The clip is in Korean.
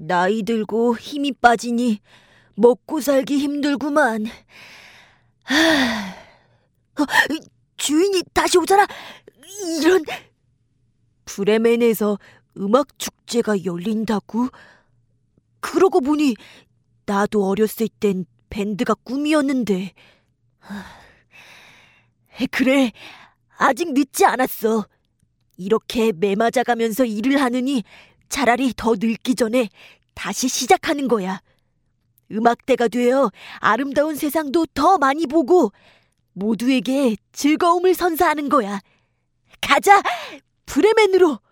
나이 들고 힘이 빠지니 먹고 살기 힘들구만. 주인이 다시 오잖아. 이런. 브레멘에서 음악 축제가 열린다고? 그러고 보니 나도 어렸을 땐 밴드가 꿈이었는데. 그래, 아직 늦지 않았어. 이렇게 매맞아가면서 일을 하느니 차라리 더 늙기 전에 다시 시작하는 거야. 음악대가 되어 아름다운 세상도 더 많이 보고 모두에게 즐거움을 선사하는 거야. 가자, 브레멘으로!